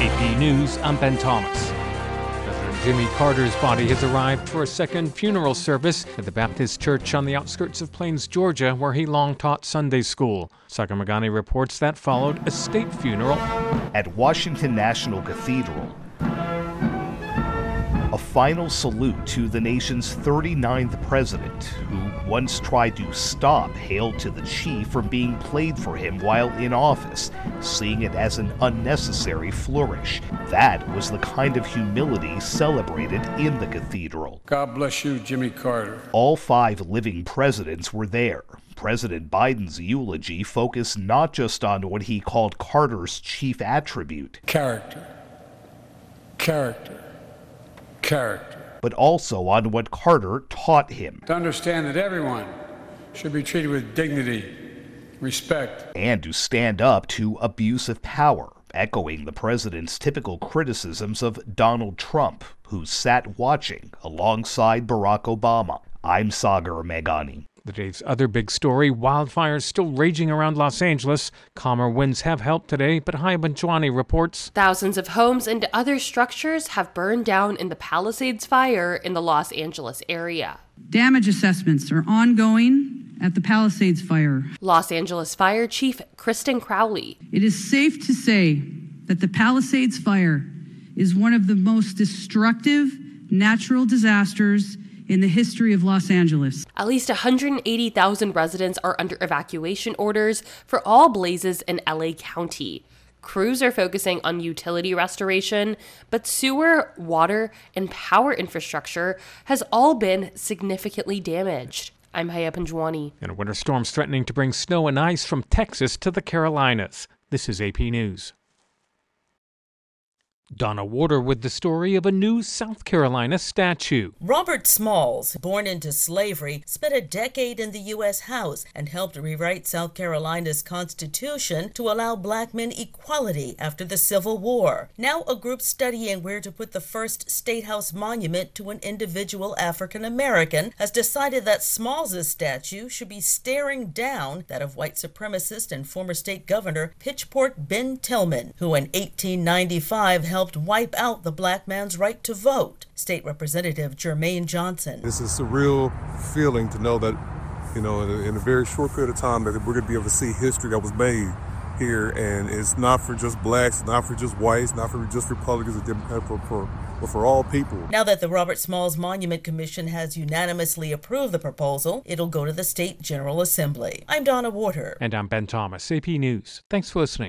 AP News, I'm Ben Thomas. President Jimmy Carter's body has arrived for a second funeral service at the Baptist Church on the outskirts of Plains, Georgia, where he long taught Sunday school. Sagar Meghani reports that followed a state funeral at Washington National Cathedral. A final salute to the nation's 39th president, who once tried to stop Hail to the Chief from being played for him while in office, seeing it as an unnecessary flourish. That was the kind of humility celebrated in the cathedral. God bless you, Jimmy Carter. All 5 living presidents were there. President Biden's eulogy focused not just on what he called Carter's chief attribute, character, but also on what Carter taught him. To understand that everyone should be treated with dignity, respect, and to stand up to abuse of power, echoing the president's typical criticisms of Donald Trump, who sat watching alongside Barack Obama. I'm Sagar Meghani. The day's other big story, wildfires still raging around Los Angeles. Calmer winds have helped today, but Haya Panjwani reports thousands of homes and other structures have burned down in the Palisades fire in the Los Angeles area. Damage assessments are ongoing at the Palisades fire. Los Angeles Fire Chief Kristen Crowley. It is safe to say that the Palisades fire is one of the most destructive natural disasters in the history of Los Angeles. At least 180,000 residents are under evacuation orders for all blazes in LA County. Crews are focusing on utility restoration, but sewer, water, and power infrastructure has all been significantly damaged. I'm Haya Panjwani. And a winter storm's threatening to bring snow and ice from Texas to the Carolinas. This is AP News. Donna Warder with the story of a new South Carolina statue. Robert Smalls, born into slavery, spent a decade in the U.S. House and helped rewrite South Carolina's Constitution to allow black men equality after the Civil War. Now a group studying where to put the first State House monument to an individual African American has decided that Smalls' statue should be staring down that of white supremacist and former state governor Pitchport Ben Tillman, who in 1895 helped wipe out the black man's right to vote. State Representative Jermaine Johnson. It's a surreal feeling to know that, in a very short period of time that we're going to be able to see history that was made here, and it's not for just blacks, it's not for just whites, not for just Republicans or Democrats, but for all people. Now that the Robert Smalls Monument Commission has unanimously approved the proposal, it'll go to the State General Assembly. I'm Donna Warder. And I'm Ben Thomas, AP News. Thanks for listening.